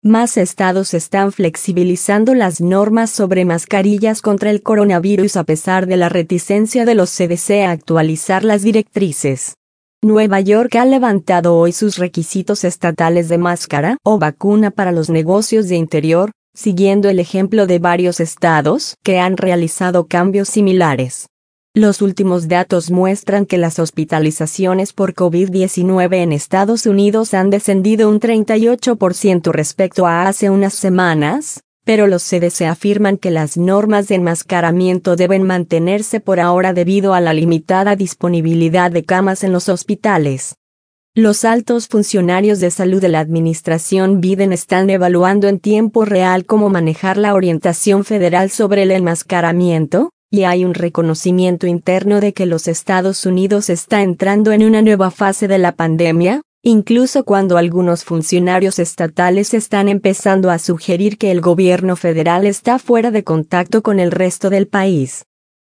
Más estados están flexibilizando las normas sobre mascarillas contra el coronavirus a pesar de la reticencia de los CDC a actualizar las directrices. Nueva York ha levantado hoy sus requisitos estatales de máscara o vacuna para los negocios de interior, siguiendo el ejemplo de varios estados que han realizado cambios similares. Los últimos datos muestran que las hospitalizaciones por COVID-19 en Estados Unidos han descendido un 38% respecto a hace unas semanas, pero los CDC afirman que las normas de enmascaramiento deben mantenerse por ahora debido a la limitada disponibilidad de camas en los hospitales. Los altos funcionarios de salud de la administración Biden están evaluando en tiempo real cómo manejar la orientación federal sobre el enmascaramiento, y hay un reconocimiento interno de que los Estados Unidos está entrando en una nueva fase de la pandemia, incluso cuando algunos funcionarios estatales están empezando a sugerir que el gobierno federal está fuera de contacto con el resto del país.